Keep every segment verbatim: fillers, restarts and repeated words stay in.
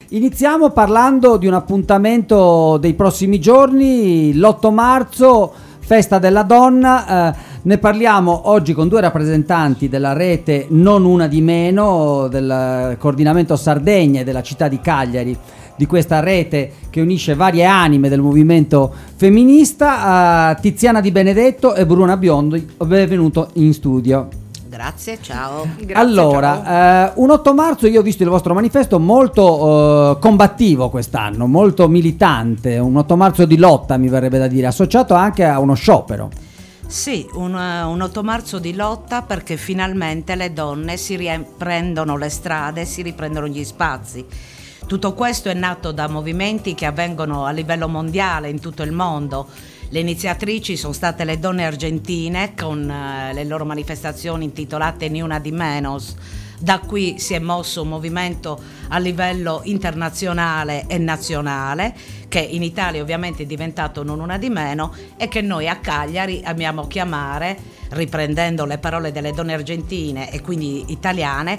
Iniziamo parlando di un appuntamento dei prossimi giorni, l'otto marzo, Festa della Donna. Eh, ne parliamo oggi con due rappresentanti della rete Non Una di Meno, del coordinamento Sardegna e della città di Cagliari, di questa rete che unisce varie anime del movimento femminista. uh, Tiziana Di Benedetto e Bruna Biondi, benvenuto in studio. Grazie, ciao. Grazie, allora, ciao. Eh, un otto marzo io ho visto il vostro manifesto molto eh, combattivo quest'anno, molto militante, un otto marzo di lotta mi verrebbe da dire, associato anche a uno sciopero. Sì, un, un otto marzo di lotta perché finalmente le donne si riprendono le strade, si riprendono gli spazi. Tutto questo è nato da movimenti che avvengono a livello mondiale in tutto il mondo. Le iniziatrici sono state le donne argentine con uh, le loro manifestazioni intitolate Ni Una Di Menos. Da qui si è mosso un movimento a livello internazionale e nazionale che in Italia ovviamente è diventato Non Una Di Meno e che noi a Cagliari amiamo chiamare, riprendendo le parole delle donne argentine e quindi italiane,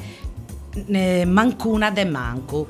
eh, Mancuna de Mancu.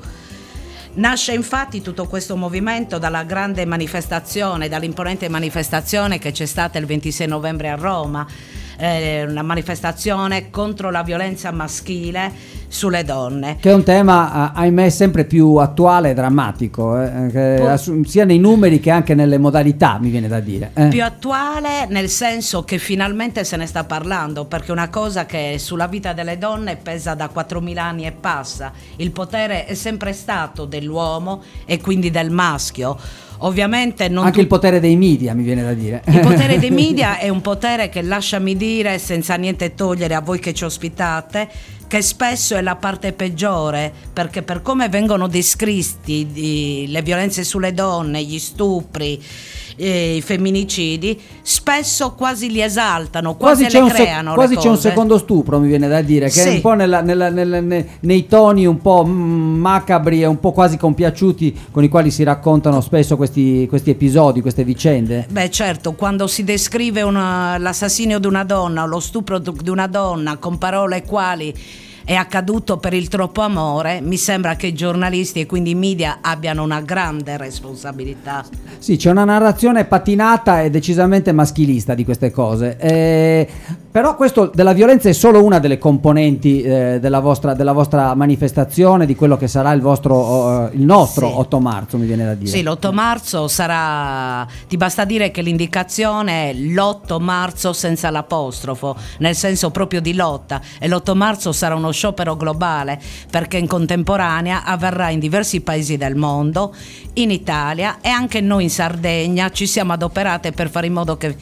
Nasce infatti tutto questo movimento dalla grande manifestazione, dall'imponente manifestazione che c'è stata il ventisei novembre a Roma, eh, una manifestazione contro la violenza maschile sulle donne. Che è un tema, ahimè, sempre più attuale e drammatico, eh, che Pu- assu- sia nei numeri che anche nelle modalità, mi viene da dire. Eh. Più attuale nel senso che finalmente se ne sta parlando, perché una cosa che sulla vita delle donne pesa da quattromila anni e passa. Il potere è sempre stato dell'uomo e quindi del maschio. Ovviamente non anche tu- il potere dei media, mi viene da dire. Il potere dei media è un potere che, lasciami dire, senza niente togliere a voi che ci ospitate, che spesso è la parte peggiore, perché per come vengono descritti di, le violenze sulle donne, gli stupri, eh, i femminicidi, spesso quasi li esaltano, quasi, quasi c'è le un creano sec- quasi le c'è un cose. secondo stupro, mi viene da dire, che Sì. è un po' nella, nella, nella, ne- nei toni un po' mm, macabri e un po' quasi compiaciuti con i quali si raccontano spesso questi, questi episodi, queste vicende. Beh certo, quando si descrive una, l'assassinio di una donna o lo stupro di una donna con parole quali è accaduto per il troppo amore, mi sembra che i giornalisti e quindi i media abbiano una grande responsabilità. Sì, c'è una narrazione patinata e decisamente maschilista di queste cose, eh, però questo della violenza è solo una delle componenti eh, della, vostra, della vostra manifestazione, di quello che sarà il vostro, uh, il nostro Sì. otto marzo, mi viene da dire. Sì, l'otto marzo sarà, ti basta dire che l'indicazione è l'otto marzo senza l'apostrofo, nel senso proprio di lotta, e l'otto marzo sarà uno sciopero globale perché in contemporanea avverrà in diversi paesi del mondo, in Italia, e anche noi in Sardegna ci siamo adoperate per fare in modo che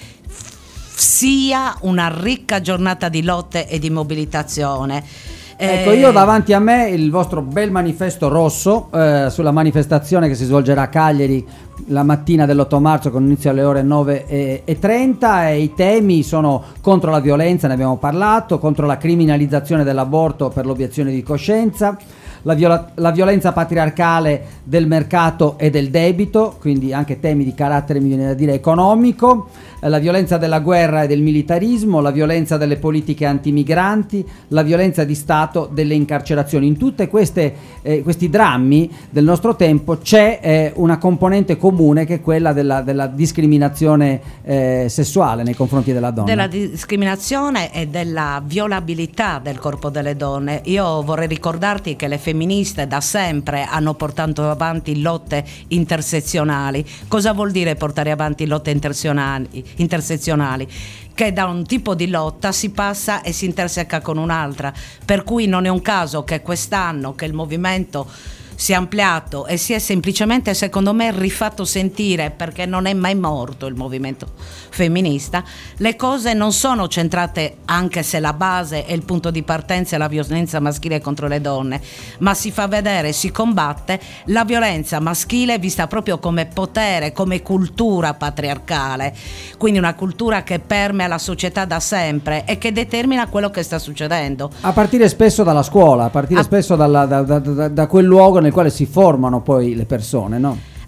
sia una ricca giornata di lotte e di mobilitazione. Ecco, io ho davanti a me il vostro bel manifesto rosso eh, sulla manifestazione che si svolgerà a Cagliari la mattina dell'otto marzo con inizio alle ore nove e trenta, e i temi sono contro la violenza, ne abbiamo parlato, contro la criminalizzazione dell'aborto per l'obiezione di coscienza, la, viola- la violenza patriarcale del mercato e del debito, quindi anche temi di carattere, mi viene da dire, economico, eh, la violenza della guerra e del militarismo, la violenza delle politiche antimigranti, la violenza di Stato delle incarcerazioni. In tutte queste eh, questi drammi del nostro tempo c'è eh, una componente comune, che è quella della, della discriminazione eh, sessuale nei confronti della donna. Della discriminazione e della violabilità del corpo delle donne. Io vorrei ricordarti che le femministe da sempre hanno portato avanti lotte intersezionali. Cosa vuol dire portare avanti lotte intersezionali? intersezionali? Che da un tipo di lotta si passa e si interseca con un'altra, per cui non è un caso che quest'anno che il movimento si è ampliato e si è semplicemente, secondo me, rifatto sentire, perché non è mai morto il movimento femminista. Le cose non sono centrate, anche se la base e il punto di partenza è la violenza maschile contro le donne, ma si fa vedere, si combatte la violenza maschile vista proprio come potere, come cultura patriarcale, quindi una cultura che permea la società da sempre e che determina quello che sta succedendo. A partire spesso dalla scuola, a partire a- spesso dalla, da, da, da, da quel luogo nel quale si formano poi le persone, no?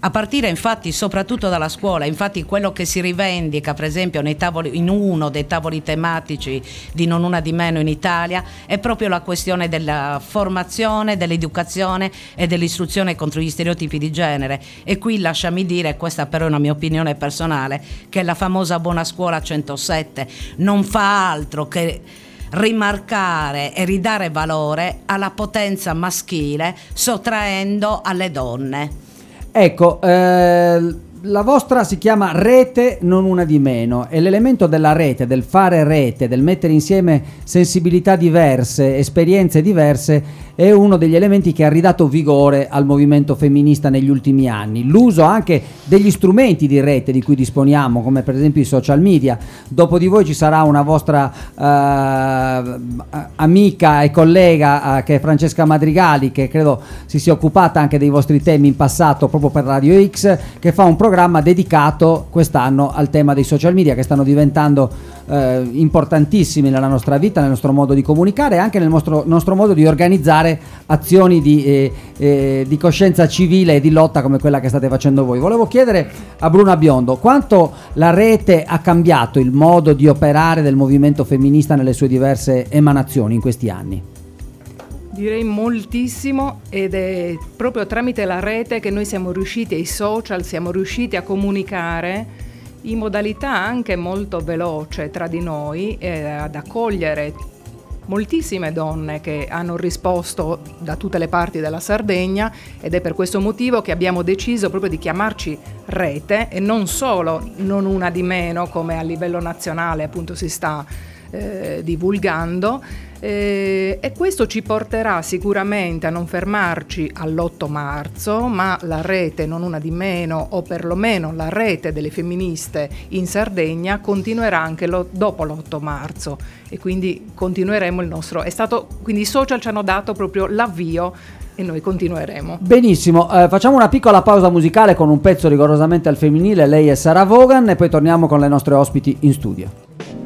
a partire infatti soprattutto dalla scuola. Infatti quello che si rivendica per esempio nei tavoli, in uno dei tavoli tematici di Non Una di Meno in Italia, è proprio la questione della formazione, dell'educazione e dell'istruzione contro gli stereotipi di genere. E qui lasciami dire, questa però è una mia opinione personale, che la famosa Buona Scuola centosette non fa altro che rimarcare e ridare valore alla potenza maschile, sottraendo alle donne. Ecco, eh, la vostra si chiama Rete Non Una di Meno, e l'elemento della rete, del fare rete, del mettere insieme sensibilità diverse, esperienze diverse, è uno degli elementi che ha ridato vigore al movimento femminista negli ultimi anni. L'uso anche degli strumenti di rete di cui disponiamo, come per esempio i social media. Dopo di voi ci sarà una vostra eh, amica e collega eh, che è Francesca Madrigali, che credo si sia occupata anche dei vostri temi in passato proprio per Radio X, che fa un programma dedicato quest'anno al tema dei social media, che stanno diventando eh, importantissimi nella nostra vita, nel nostro modo di comunicare e anche nel nostro, nostro modo di organizzare azioni di, eh, eh, di coscienza civile e di lotta come quella che state facendo voi. Volevo chiedere a Bruna Biondo quanto la rete ha cambiato il modo di operare del movimento femminista nelle sue diverse emanazioni in questi anni. Direi moltissimo, ed è proprio tramite la rete che noi siamo riusciti, ai social, siamo riusciti a comunicare in modalità anche molto veloce tra di noi, e ad accogliere moltissime donne che hanno risposto da tutte le parti della Sardegna, ed è per questo motivo che abbiamo deciso proprio di chiamarci Rete e non solo Non Una di Meno, come a livello nazionale appunto si sta eh, divulgando. Eh, e questo ci porterà sicuramente a non fermarci all'otto marzo, ma la rete Non Una di Meno, o perlomeno la rete delle femministe in Sardegna, continuerà anche lo, dopo l'otto marzo, e quindi continueremo il nostro, è stato, quindi i social ci hanno dato proprio l'avvio e noi continueremo. Benissimo, eh, facciamo una piccola pausa musicale con un pezzo rigorosamente al femminile, lei è Sara Vaughan, e poi torniamo con le nostre ospiti in studio.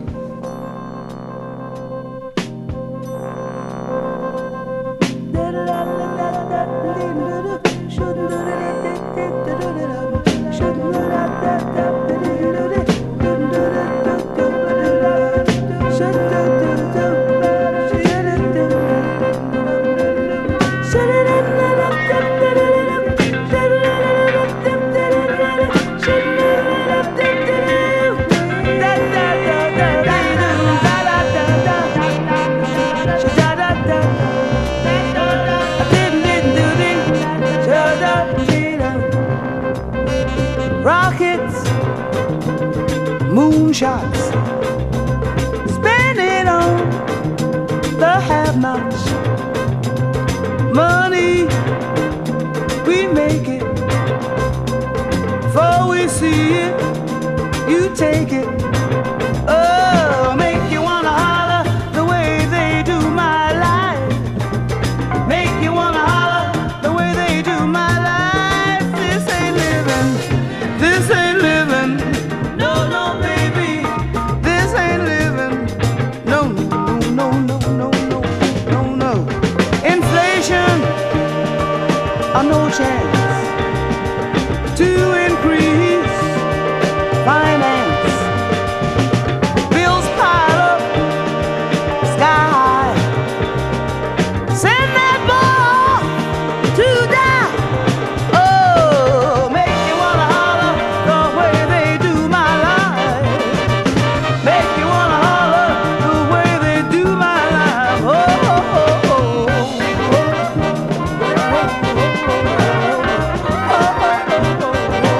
Moonshots, spending on the have-nots. Money, we make it. Before we see it, you take it. Oh, make you wanna holler the way they do my life. Make you wanna holler the way they do my life. This ain't living, this ain't living. No, no, baby, this ain't living. No, no, no, no, no, no, no, no. Inflation, uh, no chance to increase finance. Bills pile up, sky high. Send that ball to die. Oh, make you wanna holler the way they do my life. Make you wanna holler the way they do my life. Oh, oh, oh, oh, oh, oh, oh, oh, oh, oh.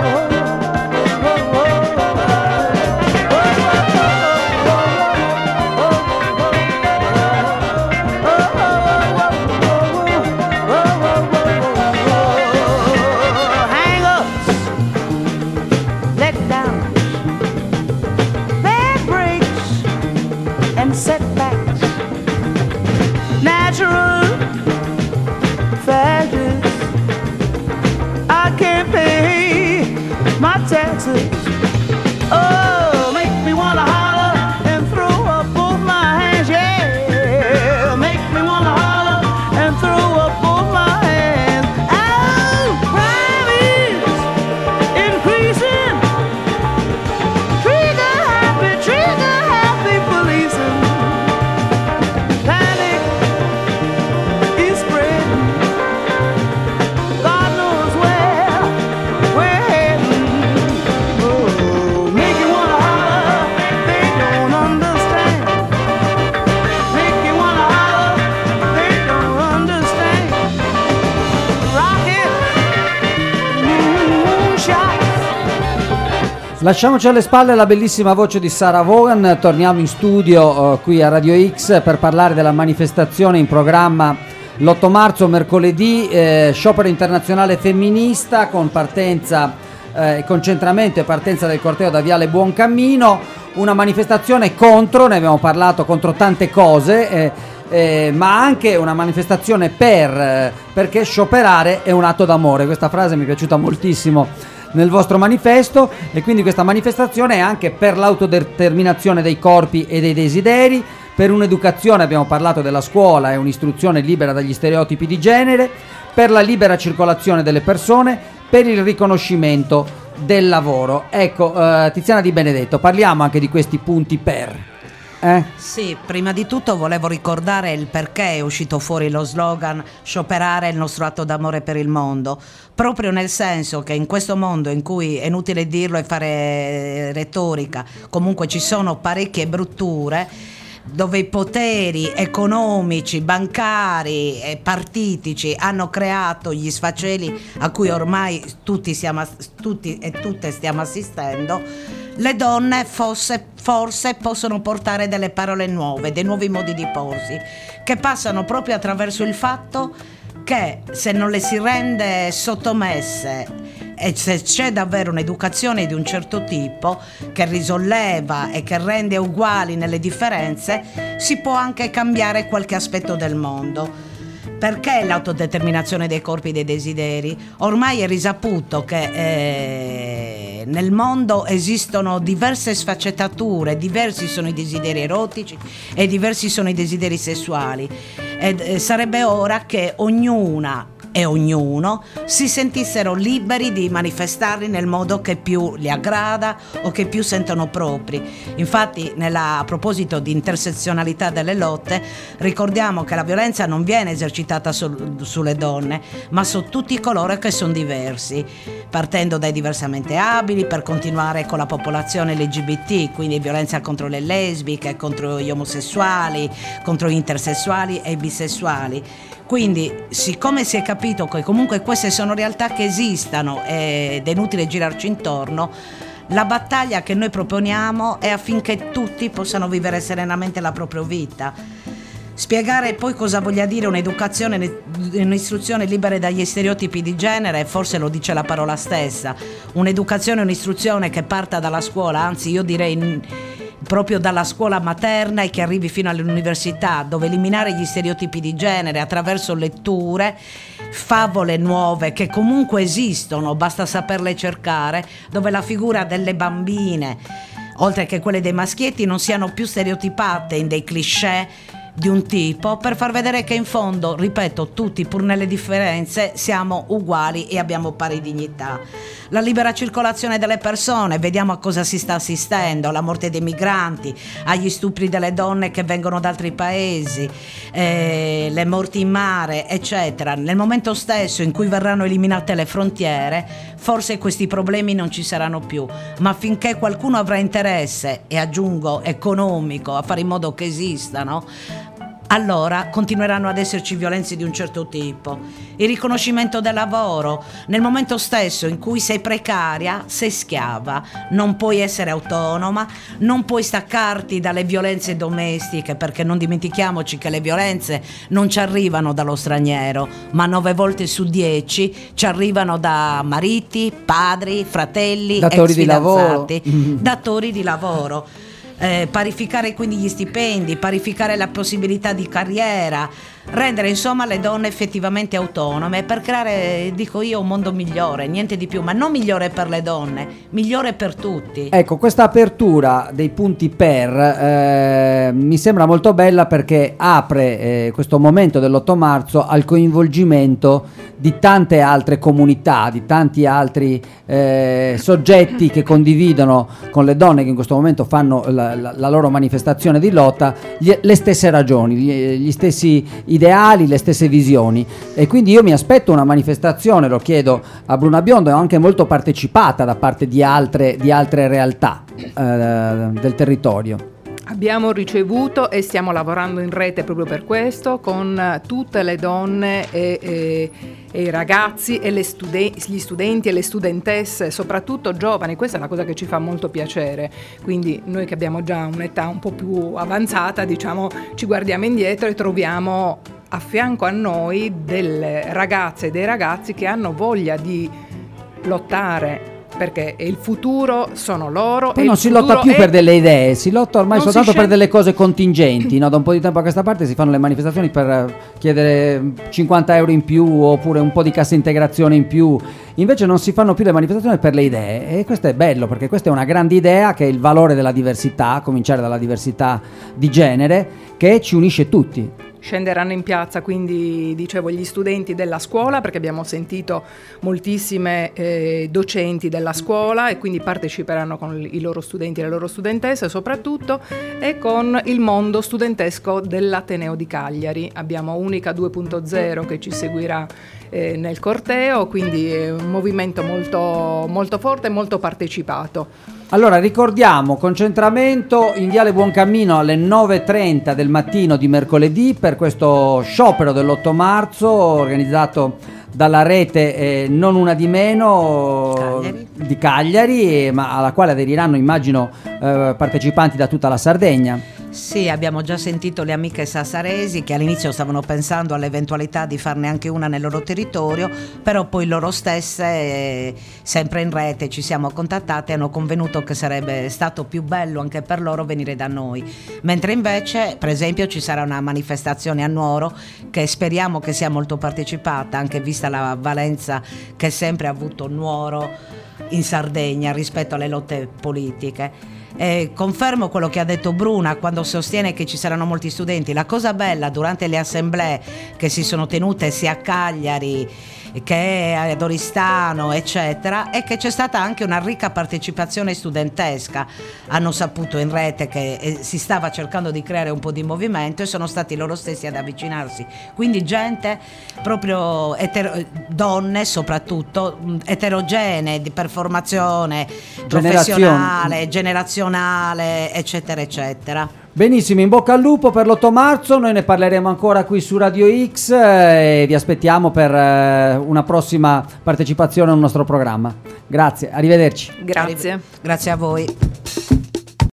Lasciamoci alle spalle la bellissima voce di Sarah Vaughan, torniamo in studio uh, qui a Radio X per parlare della manifestazione in programma l'otto marzo, mercoledì, eh, sciopero internazionale femminista con partenza, eh, concentramento e partenza del corteo da Viale Buoncammino, una manifestazione contro, ne abbiamo parlato, contro tante cose, eh, eh, ma anche una manifestazione per, eh, perché scioperare è un atto d'amore. Questa frase mi è piaciuta moltissimo nel vostro manifesto, e quindi questa manifestazione è anche per l'autodeterminazione dei corpi e dei desideri, per un'educazione, abbiamo parlato della scuola e un'istruzione libera dagli stereotipi di genere, per la libera circolazione delle persone, per il riconoscimento del lavoro. Ecco, eh, Tiziana Di Benedetto, parliamo anche di questi punti per. Eh? Sì, prima di tutto volevo ricordare il perché è uscito fuori lo slogan "scioperare è il nostro atto d'amore per il mondo", proprio nel senso che in questo mondo in cui è inutile dirlo e fare retorica, comunque ci sono parecchie brutture, dove i poteri economici, bancari e partitici hanno creato gli sfaceli a cui ormai tutti, siamo, tutti e tutte stiamo assistendo, le donne forse, forse possono portare delle parole nuove, dei nuovi modi di porsi, che passano proprio attraverso il fatto che se non le si rende sottomesse e se c'è davvero un'educazione di un certo tipo che risolleva e che rende uguali nelle differenze, si può anche cambiare qualche aspetto del mondo. Perché l'autodeterminazione dei corpi e dei desideri? Ormai è risaputo che eh, nel mondo esistono diverse sfaccettature, diversi sono i desideri erotici e diversi sono i desideri sessuali, ed eh, sarebbe ora che ognuna e ognuno si sentissero liberi di manifestarli nel modo che più li aggrada o che più sentono propri. Infatti, nella, a proposito di intersezionalità delle lotte, ricordiamo che la violenza non viene esercitata su, sulle donne, ma su tutti coloro che sono diversi, partendo dai diversamente abili per continuare con la popolazione L G B T, quindi violenza contro le lesbiche, contro gli omosessuali, contro gli intersessuali e i bisessuali. Quindi, siccome si è capito che comunque queste sono realtà che esistono ed è inutile girarci intorno, la battaglia che noi proponiamo è affinché tutti possano vivere serenamente la propria vita. Spiegare poi cosa voglia dire un'educazione e un'istruzione libere dagli stereotipi di genere, forse lo dice la parola stessa. Un'educazione e un'istruzione che parta dalla scuola, anzi io direi proprio dalla scuola materna e che arrivi fino all'università, dove eliminare gli stereotipi di genere attraverso letture, favole nuove che comunque esistono, basta saperle cercare, dove la figura delle bambine, oltre che quelle dei maschietti, non siano più stereotipate in dei cliché di un tipo, per far vedere che in fondo, ripeto, tutti pur nelle differenze siamo uguali e abbiamo pari dignità. La libera circolazione delle persone, vediamo a cosa si sta assistendo, alla morte dei migranti, agli stupri delle donne che vengono da altri paesi, eh, le morti in mare, eccetera. Nel momento stesso in cui verranno eliminate le frontiere, forse questi problemi non ci saranno più, ma finché qualcuno avrà interesse, e aggiungo economico, a fare in modo che esistano, allora continueranno ad esserci violenze di un certo tipo. Il riconoscimento del lavoro, nel momento stesso in cui sei precaria, sei schiava, non puoi essere autonoma, non puoi staccarti dalle violenze domestiche, perché non dimentichiamoci che le violenze non ci arrivano dallo straniero, ma nove volte su dieci ci arrivano da mariti, padri, fratelli, datori ex di lavoro, datori di lavoro. Eh, parificare quindi gli stipendi, parificare la possibilità di carriera, rendere insomma le donne effettivamente autonome per creare, dico io, un mondo migliore, niente di più, ma non migliore per le donne, migliore per tutti. Ecco, questa apertura dei punti per eh, mi sembra molto bella, perché apre eh, questo momento dell'otto marzo al coinvolgimento di tante altre comunità, di tanti altri eh, soggetti che condividono con le donne che in questo momento fanno la, la, la loro manifestazione di lotta gli, le stesse ragioni, gli, gli stessi ideali, le stesse visioni. E quindi io mi aspetto una manifestazione, lo chiedo a Bruna Biondo, anche molto partecipata da parte di altre, di altre realtà eh, del territorio. Abbiamo ricevuto e stiamo lavorando in rete proprio per questo con tutte le donne e, e, e i ragazzi e le studen- gli studenti e le studentesse, soprattutto giovani. Questa è una cosa che ci fa molto piacere, quindi noi che abbiamo già un'età un po' più avanzata, diciamo, ci guardiamo indietro e troviamo a fianco a noi delle ragazze e dei ragazzi che hanno voglia di lottare, perché il futuro sono loro. Poi e non il si lotta futuro più è... per delle idee, si lotta ormai Non si soltanto per sceglie- delle cose contingenti, no? Da un po' di tempo a questa parte si fanno le manifestazioni per chiedere cinquanta euro in più oppure un po' di cassa integrazione in più, invece non si fanno più le manifestazioni per le idee, e questo è bello perché questa è una grande idea che è il valore della diversità, a cominciare dalla diversità di genere, che ci unisce tutti. Scenderanno in piazza quindi, dicevo, gli studenti della scuola, perché abbiamo sentito moltissime eh, docenti della scuola e quindi parteciperanno con i loro studenti e le loro studentesse soprattutto, e con il mondo studentesco dell'Ateneo di Cagliari. Abbiamo Unica due punto zero che ci seguirà eh, nel corteo, quindi è un movimento molto, molto forte e molto partecipato. Allora ricordiamo, concentramento in Viale Buoncammino alle nove e trenta del mattino di mercoledì per questo sciopero dell'otto marzo organizzato dalla rete eh, Non Una di Meno Cagliari. di Cagliari, eh, ma alla quale aderiranno immagino eh, partecipanti da tutta la Sardegna. Sì, abbiamo già sentito le amiche sassaresi che all'inizio stavano pensando all'eventualità di farne anche una nel loro territorio, però poi loro stesse, eh, sempre in rete, ci siamo contattate e hanno convenuto che sarebbe stato più bello anche per loro venire da noi. Mentre invece, per esempio, ci sarà una manifestazione a Nuoro che speriamo che sia molto partecipata, anche vista la valenza che sempre ha avuto Nuoro in Sardegna rispetto alle lotte politiche. Eh, confermo quello che ha detto Bruna quando sostiene che ci saranno molti studenti. La cosa bella durante le assemblee che si sono tenute sia a Cagliari che ad Oristano eccetera è che c'è stata anche una ricca partecipazione studentesca. Hanno saputo in rete che eh, si stava cercando di creare un po' di movimento e sono stati loro stessi ad avvicinarsi, quindi gente proprio etero- donne soprattutto eterogenee di per formazione professionale, generazionale eccetera eccetera. Benissimo, in bocca al lupo per l'otto marzo, noi ne parleremo ancora qui su Radio X eh, e vi aspettiamo per eh, una prossima partecipazione al nostro programma. Grazie, arrivederci. Grazie. Grazie a voi.